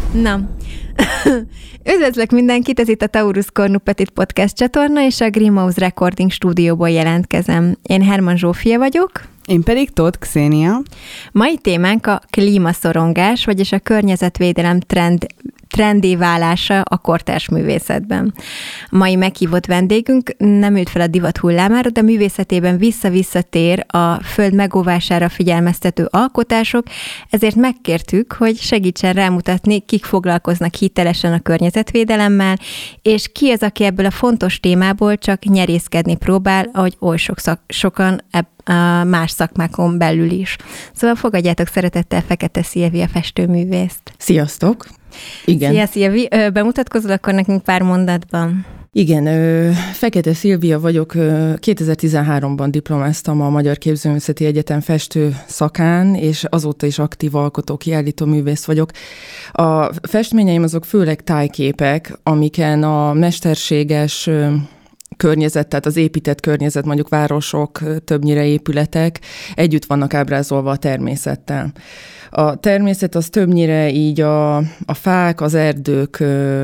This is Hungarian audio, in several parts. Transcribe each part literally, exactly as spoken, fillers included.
Na, üdvözlök mindenkit, ez itt a Taurus Cornu Petit Podcast csatorna, és a Greenhouse Recording stúdióból jelentkezem. Én Herman Zsófia vagyok. Én pedig Tóth Xénia. Mai témánk a klímaszorongás, vagyis a környezetvédelem trend, trendé válása a kortárs művészetben. A mai meghívott vendégünk nem ült fel a divat hullámára, de művészetében vissza-visszatér a föld megóvására figyelmeztető alkotások, ezért megkértük, hogy segítsen rámutatni, kik foglalkoznak hitelesen a környezetvédelemmel, és ki az, aki ebből a fontos témából csak nyerészkedni próbál, ahogy oly sok szak, sokan ebb, a más szakmákon belül is. Szóval fogadjátok szeretettel Fekete Szilvia festőművészt. Sziasztok! Igen. Szia, Szilvi! Bemutatkozol akkor nekünk pár mondatban? Igen, Fekete Szilvia vagyok, kétezer-tizenháromban diplomáztam a Magyar Képzőművészeti Egyetem festő szakán, és azóta is aktív alkotó, kiállító művész vagyok. A festményeim azok főleg tájképek, amiken a mesterséges környezet, tehát az épített környezet, mondjuk városok, többnyire épületek együtt vannak ábrázolva a természettel. A természet az többnyire így a, a fák, az erdők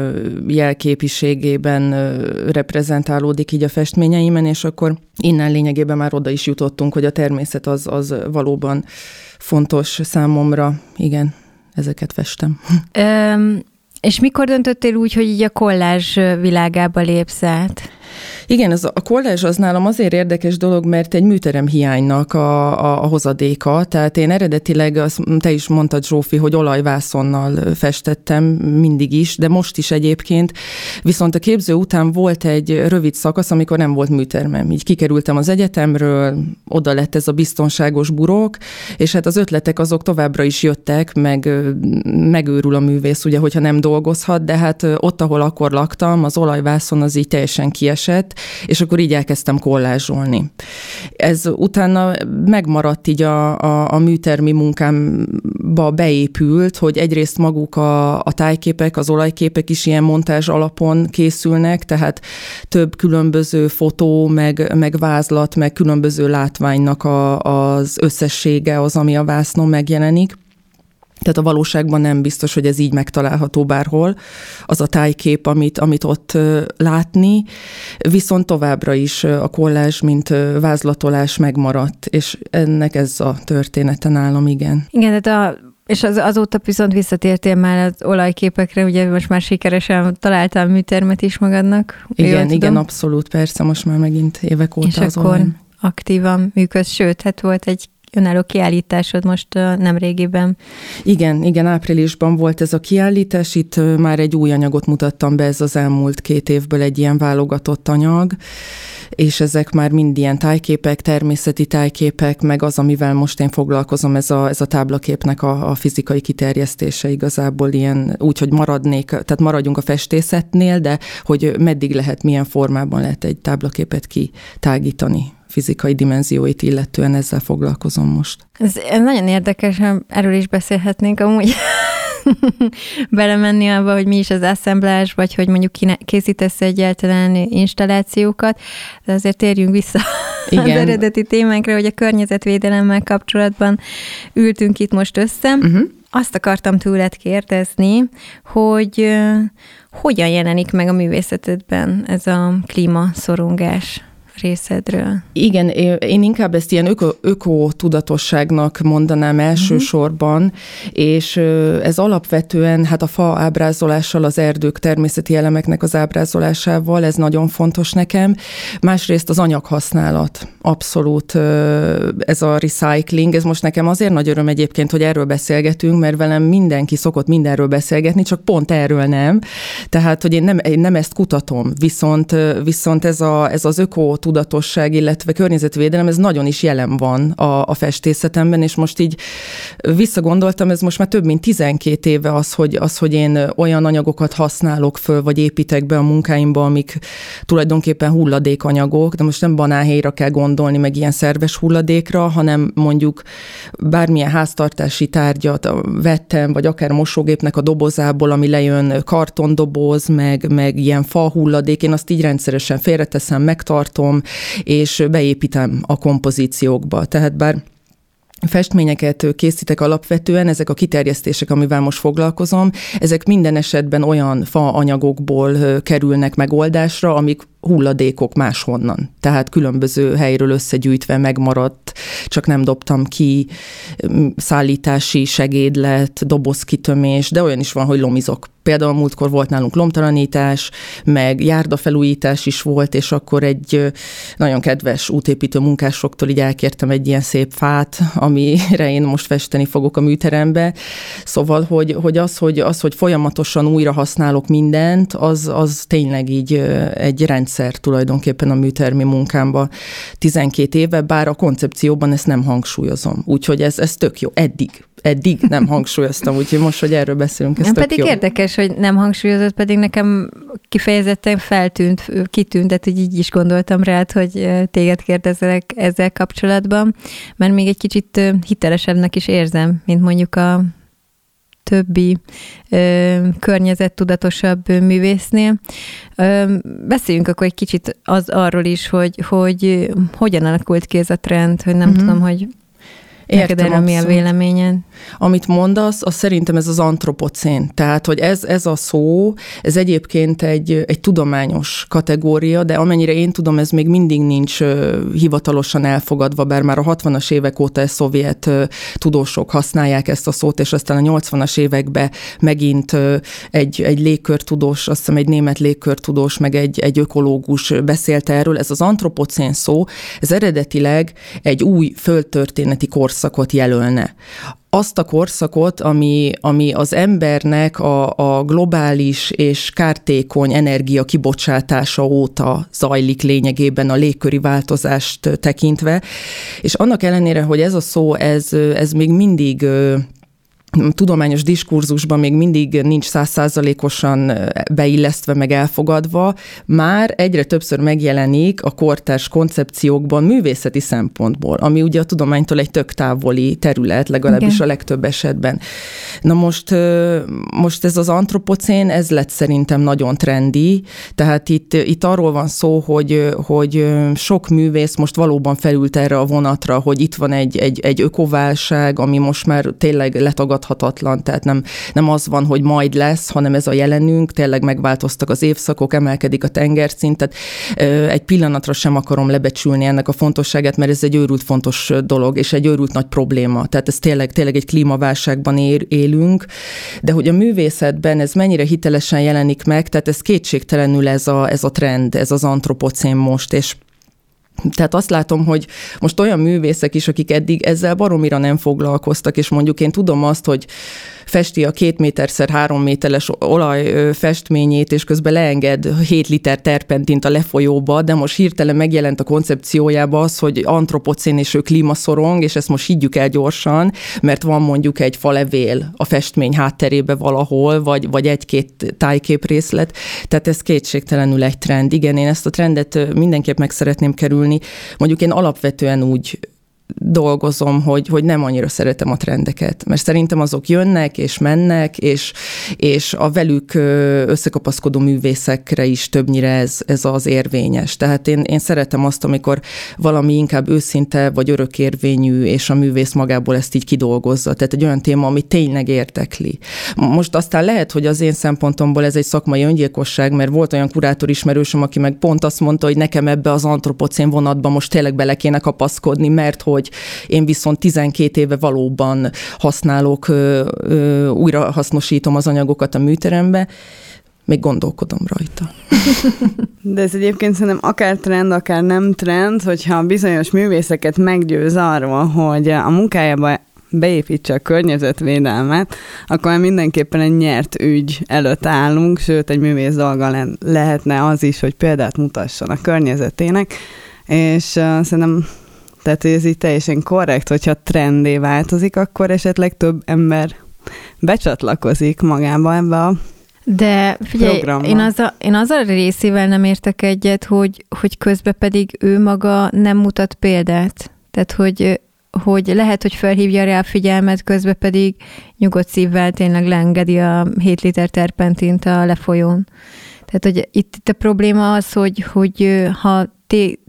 jelképiségében reprezentálódik így a festményeimen, és akkor innen lényegében már oda is jutottunk, hogy a természet az, az valóban fontos számomra. Igen, ezeket festem. Um, és mikor döntöttél úgy, hogy így a kollázs világába lépsz át? Igen, az, a kollázs az nálam azért érdekes dolog, mert egy műterem hiánynak a, a, a hozadéka. Tehát én eredetileg, azt te is mondtad, Zsófi, hogy olajvászonnal festettem mindig is, de most is egyébként. Viszont a képző után volt egy rövid szakasz, amikor nem volt műtermem. Így kikerültem az egyetemről, oda lett ez a biztonságos burok, és hát az ötletek azok továbbra is jöttek, meg megőrül a művész, ugye, hogyha nem dolgozhat, de hát ott, ahol akkor laktam, az olajvászon az így teljesen kiesett, és akkor így elkezdtem kollázsolni. Ez utána megmaradt így a, a, a műtermi munkámba beépült, hogy egyrészt maguk a, a tájképek, az olajképek is ilyen montázs alapon készülnek, tehát több különböző fotó, meg, meg vázlat, meg különböző látványnak a, az összessége az, ami a vásznon megjelenik. Tehát a valóságban nem biztos, hogy ez így megtalálható bárhol, az a tájkép, amit, amit ott látni, viszont továbbra is a kollázs, mint vázlatolás megmaradt, és ennek ez a története nálam, igen. Igen, tehát a és az, azóta viszont visszatértél már az olajképekre, ugye most már sikeresen találtál műtermet is magadnak. Igen, igen, abszolút, persze, most már megint évek óta és az akkor olaj. aktívan működsz, sőt, hát volt egy önálló kiállításod most uh, nemrégiben. Igen, igen, áprilisban volt ez a kiállítás, itt uh, már egy új anyagot mutattam be, ez az elmúlt két évből egy ilyen válogatott anyag, és ezek már mind ilyen tájképek, természeti tájképek, meg az, amivel most én foglalkozom, ez a, ez a táblaképnek a, a fizikai kiterjesztése igazából ilyen, úgy, hogy maradnék, tehát maradjunk a festészetnél, de hogy meddig lehet, milyen formában lehet egy táblaképet kitágítani. Fizikai dimenzióit illetően ezzel foglalkozom most. Ez nagyon érdekes, erről is beszélhetnénk amúgy belemenni abba, hogy mi is az assemblage, vagy hogy mondjuk készítesz egyáltalán installációkat, de azért térjünk vissza Igen. az eredeti témánkra, hogy a környezetvédelemmel kapcsolatban ültünk itt most össze. Uh-huh. Azt akartam tőled kérdezni, hogy uh, hogyan jelenik meg a művészetedben ez a klímaszorongás részedről? Igen, én inkább ezt ilyen öko, öko-tudatosságnak mondanám elsősorban, uh-huh. és ez alapvetően hát a fa ábrázolással, az erdők természeti elemeknek az ábrázolásával, ez nagyon fontos nekem. Másrészt az anyaghasználat, abszolút ez a recycling, ez most nekem azért nagy öröm egyébként, hogy erről beszélgetünk, mert velem mindenki szokott mindenről beszélgetni, csak pont erről nem. Tehát, hogy én nem, én nem ezt kutatom, viszont, viszont ez, a, ez az öko tudatosság, illetve környezetvédelem, ez nagyon is jelen van a, a festészetemben, és most így visszagondoltam, ez most már több mint tizenkét éve az, hogy, az, hogy én olyan anyagokat használok föl, vagy építek be a munkáimba, amik tulajdonképpen hulladékanyagok, de most nem banánhéjra kell gondolni, meg ilyen szerves hulladékra, hanem mondjuk bármilyen háztartási tárgyat vettem, vagy akár mosógépnek a dobozából, ami lejön kartondoboz, meg, meg ilyen fa hulladék, én azt így rendszeresen félreteszem, megtartom, és beépítem a kompozíciókba. Tehát bár festményeket készítek alapvetően, ezek a kiterjesztések, amivel most foglalkozom, ezek minden esetben olyan faanyagokból kerülnek megoldásra, amik hulladékok máshonnan. Tehát különböző helyről összegyűjtve megmaradt, csak nem dobtam ki, szállítási segédlet, dobozkitömés, de olyan is van, hogy lomizok. Például múltkor volt nálunk lomtalanítás, meg járdafelújítás is volt, és akkor egy nagyon kedves útépítő munkásoktól így elkértem egy ilyen szép fát, amire én most festeni fogok a műterembe. Szóval, hogy, hogy, az, hogy az, hogy folyamatosan újra használok mindent, az, az tényleg így egy rendszer tulajdonképpen a műtermi munkámban tizenkét éve, bár a koncepcióban ezt nem hangsúlyozom. Úgyhogy ez, ez tök jó. Eddig. Eddig nem hangsúlyoztam, úgyhogy most, hogy erről beszélünk, ez nem, tök pedig jó. Érdekes, hogy nem hangsúlyozott, pedig nekem kifejezetten feltűnt, kitűnt, tehát hogy így is gondoltam rád, hogy téged kérdezzelek ezzel kapcsolatban, mert még egy kicsit hitelesebbnek is érzem, mint mondjuk a többi ö, környezettudatosabb művésznél. Ö, beszéljünk akkor egy kicsit az arról is, hogy, hogy hogyan alakult ki ez a trend, hogy nem mm-hmm. tudom, hogy neked erről mi a véleményed? Amit mondasz, az szerintem ez az antropocén. Tehát, hogy ez, ez a szó, ez egyébként egy, egy tudományos kategória, de amennyire én tudom, ez még mindig nincs uh, hivatalosan elfogadva, bár már a hatvanas évek óta ez szovjet uh, tudósok használják ezt a szót, és aztán a nyolcvanas években megint uh, egy, egy légkörtudós, azt hiszem egy német légkörtudós, meg egy, egy ökológus beszélt erről. Ez az antropocén szó, ez eredetileg egy új földtörténeti korszakot jelölne. Azt a korszakot, ami, ami az embernek a, a globális és kártékony energia kibocsátása óta zajlik lényegében a légköri változást tekintve, és annak ellenére, hogy ez a szó, ez, ez még mindig tudományos diskurzusban még mindig nincs száz százalékosan beillesztve, meg elfogadva, már egyre többször megjelenik a kortárs koncepciókban művészeti szempontból, ami ugye a tudománytól egy tök távoli terület, legalábbis okay. a legtöbb esetben. Na most, most ez az antropocén, ez lett szerintem nagyon trendi, tehát itt, itt arról van szó, hogy, hogy sok művész most valóban felült erre a vonatra, hogy itt van egy, egy, egy ökoválság, ami most már tényleg letagad hatatlan, tehát nem, nem az van, hogy majd lesz, hanem ez a jelenünk, tényleg megváltoztak az évszakok, emelkedik a tengerszint, tehát egy pillanatra sem akarom lebecsülni ennek a fontosságát, mert ez egy őrült fontos dolog, és egy őrült nagy probléma. Tehát ez tényleg, tényleg egy klímaválságban ér, élünk, de hogy a művészetben ez mennyire hitelesen jelenik meg, tehát ez kétségtelenül ez a, ez a trend, ez az antropocén most, és tehát azt látom, hogy most olyan művészek is, akik eddig ezzel baromira nem foglalkoztak, és mondjuk én tudom azt, hogy festi a két méterszer három méteres olaj festményét, és közben leenged hét liter terpentint a lefolyóba, de most hirtelen megjelent a koncepciójába az, hogy antropocén és ő klímaszorong, és ezt most higgyük el gyorsan, mert van mondjuk egy falevél a festmény hátterébe valahol, vagy, vagy egy-két tájképrészlet, tehát ez kétségtelenül egy trend. Igen, én ezt a trendet mindenképp meg szeretném kerülni. Mondjuk én alapvetően úgy dolgozom, hogy, hogy nem annyira szeretem a trendeket, mert szerintem azok jönnek és mennek, és, és a velük összekapaszkodó művészekre is többnyire ez, ez az érvényes. Tehát én, én szeretem azt, amikor valami inkább őszinte vagy örökérvényű, és a művész magából ezt így kidolgozza. Tehát egy olyan téma, ami tényleg érdekli. Most aztán lehet, hogy az én szempontomból ez egy szakmai öngyilkosság, mert volt olyan kurátor ismerősöm, aki meg pont azt mondta, hogy nekem ebbe az antropocén vonatba most tényleg bele kéne kapaszkodni, mert hogy én viszont tizenkét éve valóban használok, ö, ö, újra hasznosítom az anyagokat a műterembe, még gondolkodom rajta. De ez egyébként szerintem akár trend, akár nem trend, hogyha bizonyos művészeket meggyőz arról, hogy a munkájába beépítse a környezetvédelmet, akkor mindenképpen egy nyert ügy előtt állunk, sőt, egy művész dolga le- lehetne az is, hogy példát mutasson a környezetének, és uh, szerintem tehát ez így teljesen korrekt, hogyha trendé változik, akkor esetleg több ember becsatlakozik magába ebbe a De figyelj, én, az a, én azzal a részével nem értek egyet, hogy, hogy közben pedig ő maga nem mutat példát. Tehát, hogy, hogy lehet, hogy felhívja rá a figyelmet, közben pedig nyugodt szívvel tényleg leengedi a hét liter terpentint a lefolyón. Tehát, hogy itt, itt a probléma az, hogy, hogy ha té,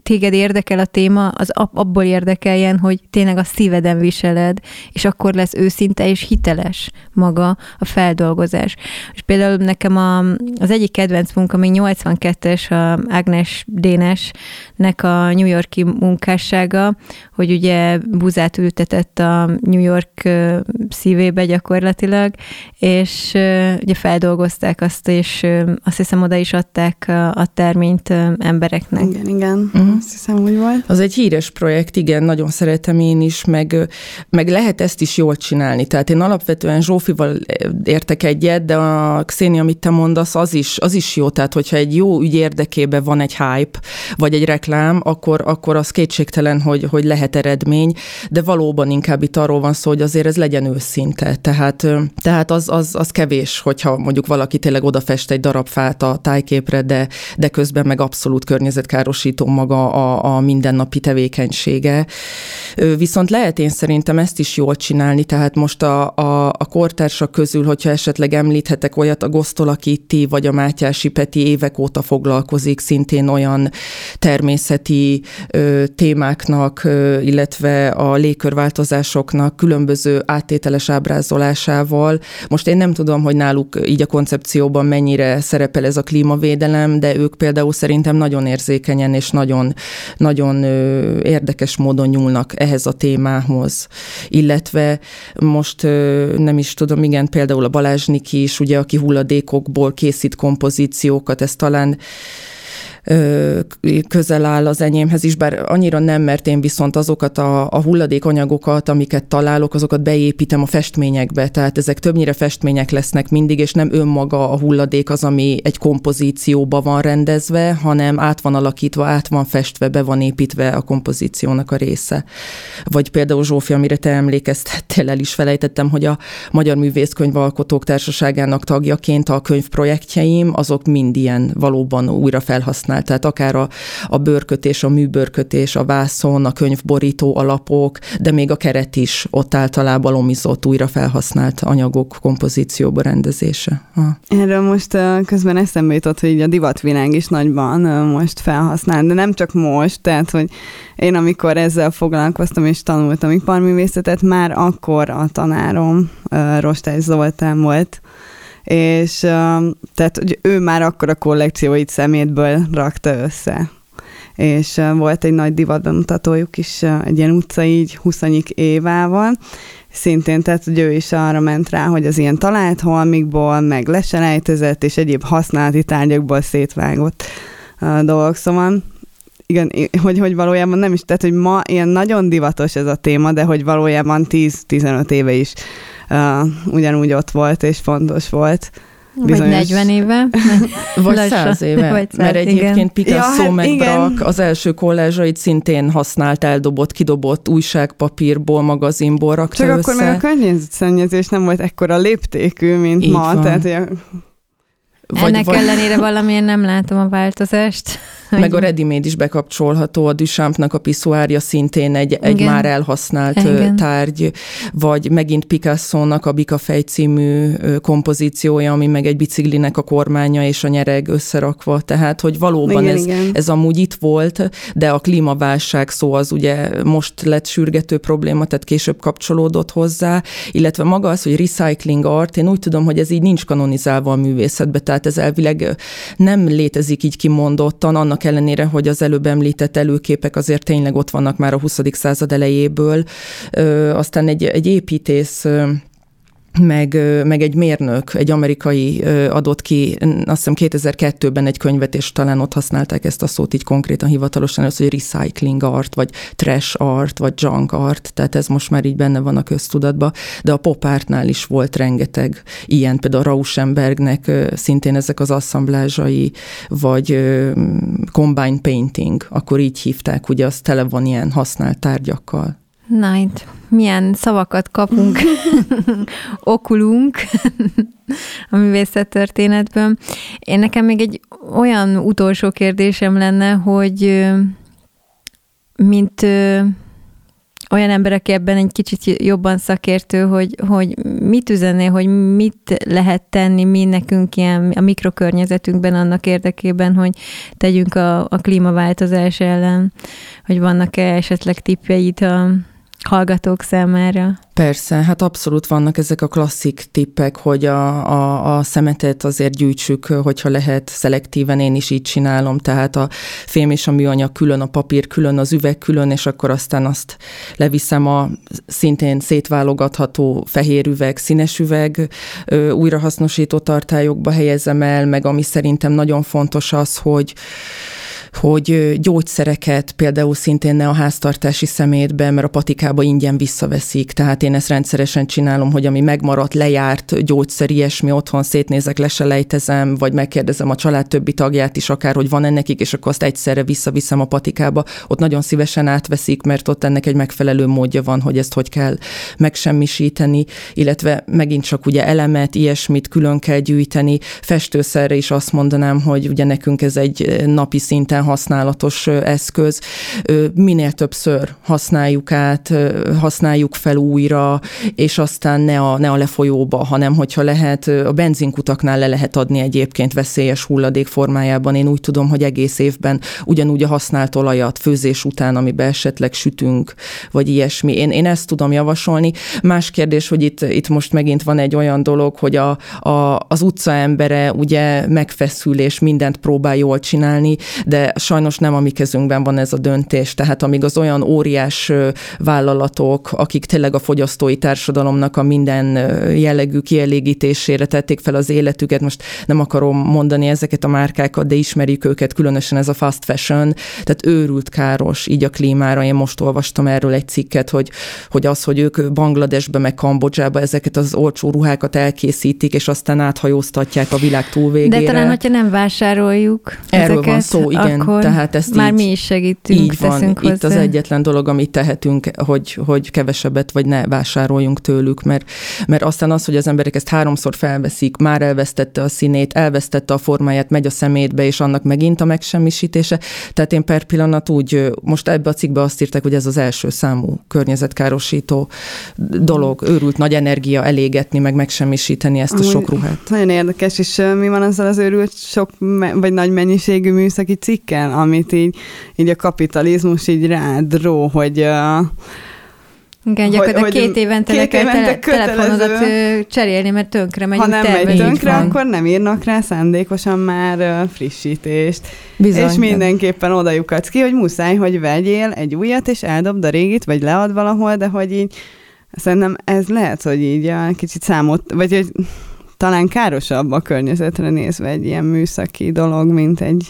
téged érdekel a téma, az abból érdekeljen, hogy tényleg a szíveden viseled, és akkor lesz őszinte és hiteles maga a feldolgozás. És például nekem a, az egyik kedvenc munka, még nyolcvankettes, a Agnes Dénesnek a New York-i munkássága, hogy ugye búzát ültetett a New York szívébe gyakorlatilag, és ugye feldolgozták azt, és azt hiszem oda is adták a terményt embereknek. Igen, igen, uh-huh. Azt hiszem, hogy volt. Az egy híres projekt, igen, nagyon szeretem én is, meg, meg lehet ezt is jól csinálni. Tehát én alapvetően Zsófival értek egyet, de a Xénia, amit te mondasz, az is, az is jó. Tehát, hogyha egy jó ügy érdekében van egy hype, vagy egy reklám, akkor, akkor az kétségtelen, hogy, hogy lehet eredmény, de valóban inkább itt arról van szó, hogy azért ez legyen őszinte. Tehát, tehát az, az, az kevés, hogyha mondjuk valaki tényleg odafest egy darab fát a tájképre, de, de közben meg abszolút környezetkárosító maga a, a mindennapi tevékenysége. Viszont lehet én szerintem ezt is jól csinálni, tehát most a, a, a kortársak közül, hogyha esetleg említhetek olyat, a Gosztola Kitti vagy a Mátyási Peti évek óta foglalkozik szintén olyan természeti ö, témáknak, ö, illetve a légkörváltozásoknak különböző áttételes ábrázolásával. Most én nem tudom, hogy náluk így a koncepcióban mennyire szerepel ez a klímavédelem, de ők például szerintem nagyon érzékenyen és nagyon, nagyon ö, érdekes módon nyúlnak ehhez a témához. Illetve most ö, nem is tudom, igen, például a Balázs Niki is, ugye, aki hulladékokból készít kompozíciókat, ez talán közel áll az enyémhez is, bár annyira nem, mert én viszont azokat a, a hulladékanyagokat, amiket találok, azokat beépítem a festményekbe, tehát ezek többnyire festmények lesznek mindig, és nem önmaga a hulladék az, ami egy kompozícióba van rendezve, hanem át van alakítva, át van festve, be van építve a kompozíciónak a része. Vagy például Zsófi, amire te emlékeztettél, el is felejtettem, hogy a Magyar Művészkönyvalkotók Társaságának tagjaként a könyvprojektjeim, azok mind ilyen valóban újra felhasznált. Tehát akár a, a bőrkötés, a műbőrkötés, a vászon, a könyvborító alapok, de még a keret is ott általában lomizott, újra felhasznált anyagok kompozícióba rendezése. Ha. Erről most uh, közben eszembe jutott, hogy így a divatvilág is nagyban uh, most felhasznál, de nem csak most, tehát, hogy én amikor ezzel foglalkoztam és tanultam iparművészetet, már akkor a tanárom uh, Rostály Zoltán volt, és uh, tehát hogy ő már akkor a kollekcióit szemétből rakta össze. És uh, volt egy nagy divatbemutatójuk is, uh, egy ilyen utca így huszanyik évával, szintén, tehát hogy ő is arra ment rá, hogy az ilyen talált holmikból, meg leselejtezett és egyéb használati tárgyakból szétvágott uh, dolgok, szóval igen, hogy, hogy valójában nem is, tehát hogy ma ilyen nagyon divatos ez a téma, de hogy valójában tíz-tizenöt éve is Uh, ugyanúgy ott volt, és fontos volt. Bizonyos... Vagy negyven éve. Vagy száz éve. Vagy száz, mert egyébként igen. Picasso ja, hát meg Braque az első kollázsait szintén használt, eldobott, kidobott újságpapírból, magazinból rakta Csak össze. akkor meg a környezetszennyezés nem volt ekkora léptékű, mint így ma. Tehát, hogy Vagy, Ennek vagy... ellenére valamiért nem látom a változást. Meg a ready-made is bekapcsolható, a Duchampnak a piszoárja szintén egy, egy már elhasznált Igen. tárgy, vagy megint Picasso-nak a Bikafej című kompozíciója, ami meg egy biciklinek a kormánya és a nyereg összerakva, tehát hogy valóban igen, ez, igen. ez amúgy itt volt, de a klímaválság szó az ugye most lett sürgető probléma, tehát később kapcsolódott hozzá, illetve maga az, hogy recycling art, én úgy tudom, hogy ez így nincs kanonizálva a művészetbe, tehát ez elvileg nem létezik így kimondottan, annak ellenére, hogy az előbb említett előképek azért tényleg ott vannak már a huszadik század elejéből. Ö, aztán egy, egy építész ö, meg, meg egy mérnök, egy amerikai adott ki, azt hiszem kétezer-kettőben egy könyvet, és talán ott használták ezt a szót így konkrétan hivatalosan, az, hogy recycling art, vagy trash art, vagy junk art, tehát ez most már így benne van a köztudatban, de a pop artnál is volt rengeteg ilyen, például Rauschenbergnek szintén ezek az asszamblázsai, vagy combine painting, akkor így hívták, ugye az tele van ilyen használt tárgyakkal. Na, itt milyen szavakat kapunk, okulunk a művészettörténetből. Én nekem még egy olyan utolsó kérdésem lenne, hogy mint olyan ember, aki ebben egy kicsit jobban szakértő, hogy, hogy mit üzenné, hogy mit lehet tenni mi nekünk ilyen a mikrokörnyezetünkben annak érdekében, hogy tegyünk a, a klímaváltozás ellen, hogy vannak-e esetleg tippjeid a hallgatók számára? Persze, hát abszolút vannak ezek a klasszik tippek, hogy a, a, a szemetet azért gyűjtsük, hogyha lehet szelektíven, én is így csinálom, tehát a fém és a műanyag külön, a papír külön, az üveg külön, és akkor aztán azt leviszem a szintén szétválogatható fehér üveg, színes üveg, újrahasznosító tartályokba helyezem el, meg ami szerintem nagyon fontos az, hogy hogy gyógyszereket például szintén ne a háztartási szemétbe, mert a patikába ingyen visszaveszik. Tehát én ezt rendszeresen csinálom, hogy ami megmaradt, lejárt gyógyszer, ilyesmi, otthon szétnézek, leselejtezem, vagy megkérdezem a család többi tagját is akár, hogy van-e nekik, és akkor azt egyszerre visszaviszem a patikába. Ott nagyon szívesen átveszik, mert ott ennek egy megfelelő módja van, hogy ezt hogy kell megsemmisíteni, illetve megint csak ugye elemet, ilyesmit külön kell gyűjteni. Festőszerre is azt mondanám, hogy ugye nekünk ez egy napi szinten használatos eszköz. Minél többször használjuk át, használjuk fel újra, és aztán ne a, ne a lefolyóba, hanem hogyha lehet, a benzinkutaknál le lehet adni egyébként veszélyes hulladék formájában. Én úgy tudom, hogy egész évben ugyanúgy a használt olajat főzés után, amiben esetleg sütünk, vagy ilyesmi. Én, én ezt tudom javasolni. Más kérdés, hogy itt, itt most megint van egy olyan dolog, hogy a, a, az utcaembere ugye megfeszül, és mindent próbál jól csinálni, de sajnos nem a mi kezünkben van ez a döntés, tehát amíg az olyan óriás vállalatok, akik tényleg a fogyasztói társadalomnak a minden jellegű kielégítésére tették fel az életüket, most nem akarom mondani ezeket a márkákat, de ismerjük őket, különösen ez a fast fashion, tehát őrült káros így a klímára. Én most olvastam erről egy cikket, hogy, hogy az, hogy ők Bangladesbe meg Kambodzsába ezeket az olcsó ruhákat elkészítik, és aztán áthajóztatják a világ túlvégére. De talán, hogyha nem vásároljuk erről ezeket, van szó, igen. Tehát ezt már így, mi is segítünk, így van. teszünk Itt hozzá. az egyetlen dolog, amit tehetünk, hogy, hogy kevesebbet vagy ne vásároljunk tőlük, mert, mert aztán az, hogy az emberek ezt háromszor felveszik, már elvesztette a színét, elvesztette a formáját, megy a szemétbe, és annak megint a megsemmisítése. Tehát én per pillanat úgy, most ebbe a cikkbe azt írták, hogy ez az első számú környezetkárosító dolog, őrült nagy energia elégetni, meg megsemmisíteni ezt a Amúgy sok ruhát. Nagyon érdekes, és mi van azzal az őrült sok, vagy nagy mennyiségű műszaki cikkel, amit így, így a kapitalizmus így rád ró, hogy... Uh, Igen, gyakorlatilag hogy, két évente le kell tele, telefonodat cserélni, mert tönkre megy. Ha nem megy tönkre, akkor nem írnak rá szándékosan már frissítést. Bizony, és mindenképpen oda lyukadsz ki, hogy muszáj, hogy vegyél egy újat, és eldobd a régit, vagy lead valahol, de hogy így szerintem ez lehet, hogy így kicsit számot, vagy hogy talán károsabb a környezetre nézve egy ilyen műszaki dolog, mint egy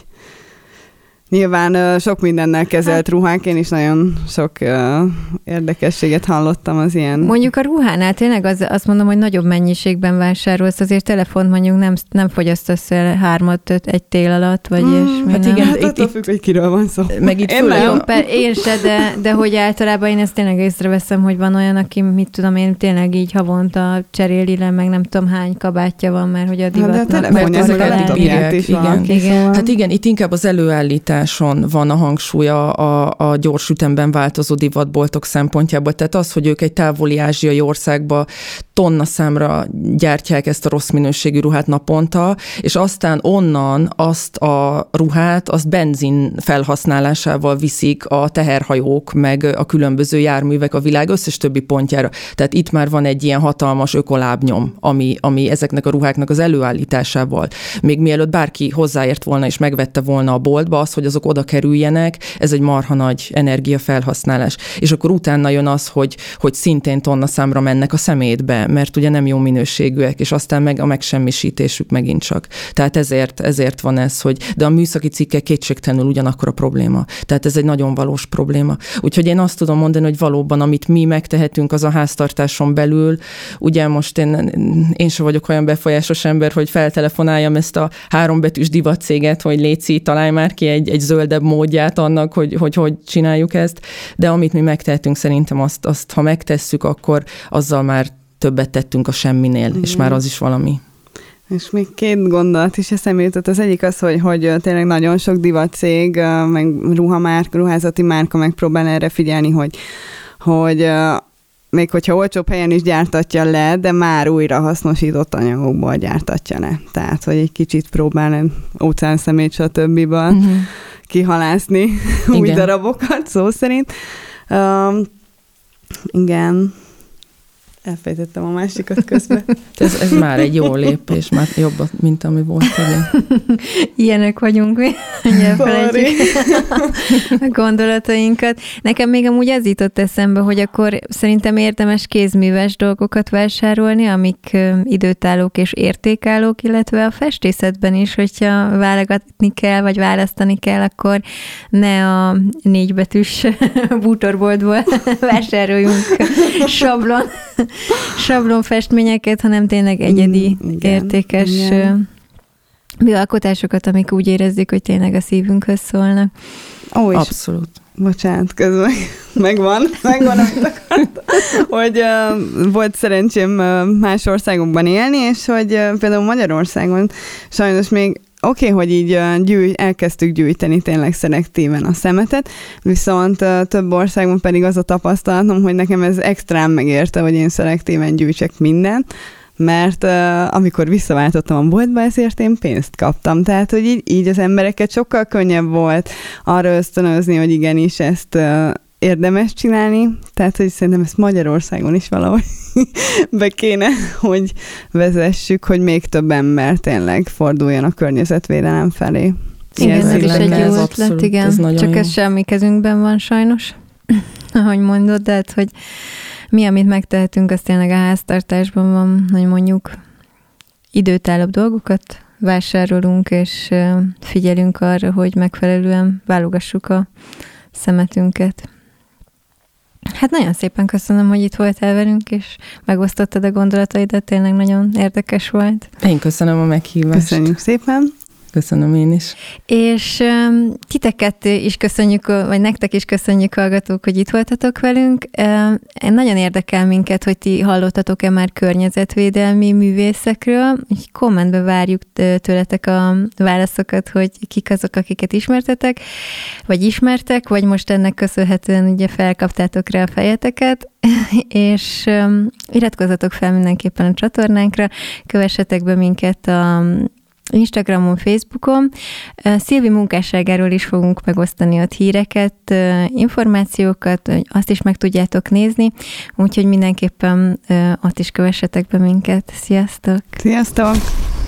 nyilván sok mindennel kezelt ruhák, én is nagyon sok uh, érdekességet hallottam az ilyen. Mondjuk a ruhánál tényleg az, azt mondom, hogy nagyobb mennyiségben vásárolsz, azért telefont mondjuk nem, nem fogyasztasz el hármat, öt, egy tél alatt, vagy mm, ilyesmi. Hát igen, hát attól függ, hogy kiről van szó. Meg itt én, jó, per, én se, de, de hogy általában én ezt tényleg észreveszem, hogy van olyan, aki, mit tudom én, tényleg így havonta cseréli le, meg nem tudom hány kabátja van, mert hogy a divatnak. De a telefonját is van. Igen. Hát igen, itt inkább az előállítás van a hangsúly a, a, a gyors ütemben változó divatboltok szempontjából. Tehát az, hogy ők egy távoli ázsiai országba tonna számra gyártják ezt a rossz minőségű ruhát naponta, és aztán onnan azt a ruhát, azt benzin felhasználásával viszik a teherhajók, meg a különböző járművek a világ összes többi pontjára. Tehát itt már van egy ilyen hatalmas ökolábnyom, ami, ami ezeknek a ruháknak az előállításával. Még mielőtt bárki hozzáért volna és megvette volna a boltba, az, hogy azok oda kerüljenek, ez egy marha nagy energiafelhasználás. És akkor utána jön az, hogy, hogy szintén tonna számra mennek a szemétbe, mert ugye nem jó minőségűek, és aztán meg a megsemmisítésük megint csak. Tehát ezért, ezért van ez, hogy de a műszaki cikkek kétségtelenül ugyanakkor a probléma. Tehát ez egy nagyon valós probléma. Úgyhogy én azt tudom mondani, hogy valóban, amit mi megtehetünk, az a háztartáson belül, ugye most én, én sem vagyok olyan befolyásos ember, hogy feltelefonáljam ezt a hárombetűs divatcéget, hogy léci, találj már ki egy, egy zöldebb módját annak, hogy, hogy hogy csináljuk ezt, de amit mi megtehetünk, szerintem azt, azt ha megtesszük, akkor azzal már többet tettünk a semminél, mm. és már az is valami. És még két gondolat is eszembe jutott. Az egyik az, hogy, hogy tényleg nagyon sok divatcég, meg ruhamárka, ruházati márka megpróbál erre figyelni, hogy hogy még hogyha olcsóbb helyen is gyártatja le, de már újra hasznosított anyagokból gyártatja le. Tehát, hogy egy kicsit próbál óceánszemét, stb. Uh-huh. kihalászni új darabokat, szó szerint. Um, igen. Elfejtettem a másikat közben. ez, ez már egy jó lépés, már jobb, mint ami volt. Ilyenek vagyunk mi. Elfelejtjük a gondolatainkat. Nekem még amúgy az jutott eszembe, hogy akkor szerintem érdemes kézműves dolgokat vásárolni, amik időtállók és értékállók, illetve a festészetben is, hogyha válogatni kell, vagy választani kell, akkor ne a négybetűs bútorboltból vásároljunk sablon sablonfestményeket, hanem tényleg egyedi, mm, igen, értékes igen. műalkotásokat, amik úgy érezzük, hogy tényleg a szívünkhöz szólnak. Ó, és abszolút. Bocsánat, közben megvan, megvan, amit akartam, hogy uh, volt szerencsém uh, más országokban élni, és hogy uh, például Magyarországon sajnos még oké, okay, hogy így gyűj, elkezdtük gyűjteni tényleg szelektíven a szemetet, viszont uh, több országban pedig az a tapasztalatom, hogy nekem ez extrán megérte, hogy én szelektíven gyűjtsek mindent, mert uh, amikor visszaváltottam a boltba, ezért én pénzt kaptam. Tehát, hogy így, így az embereket sokkal könnyebb volt arra ösztönözni, hogy igenis ezt uh, érdemes csinálni, tehát, hogy szerintem ezt Magyarországon is valahogy be kéne, hogy vezessük, hogy még több ember tényleg forduljon a környezetvédelem felé. Igen, ez is egy jó ötlet, igen. Ez Csak jó. Ez semmi kezünkben van sajnos, ahogy mondod, de hát, hogy mi, amit megtehetünk, az tényleg a háztartásban van, hogy mondjuk időtállóbb dolgokat vásárolunk, és figyelünk arra, hogy megfelelően válogassuk a szemetünket. Hát nagyon szépen köszönöm, hogy itt voltál velünk, és megosztottad a gondolataidat, tényleg nagyon érdekes volt. Én köszönöm a meghívást. Köszönjük szépen. Köszönöm én is. És um, titeket is köszönjük, vagy nektek is köszönjük, hallgatók, hogy itt voltatok velünk. Um, nagyon érdekel minket, hogy ti hallottatok-e már környezetvédelmi művészekről. Így kommentbe várjuk tőletek a válaszokat, hogy kik azok, akiket ismertetek, vagy ismertek, vagy most ennek köszönhetően ugye felkaptátok rá a fejeteket, és um, iratkozzatok fel mindenképpen a csatornánkra, kövessetek be minket a Instagramon, Facebookon. Szilvi munkásságáról is fogunk megosztani ott híreket, információkat, azt is meg tudjátok nézni, úgyhogy mindenképpen ott is kövessetek be minket. Sziasztok! Sziasztok!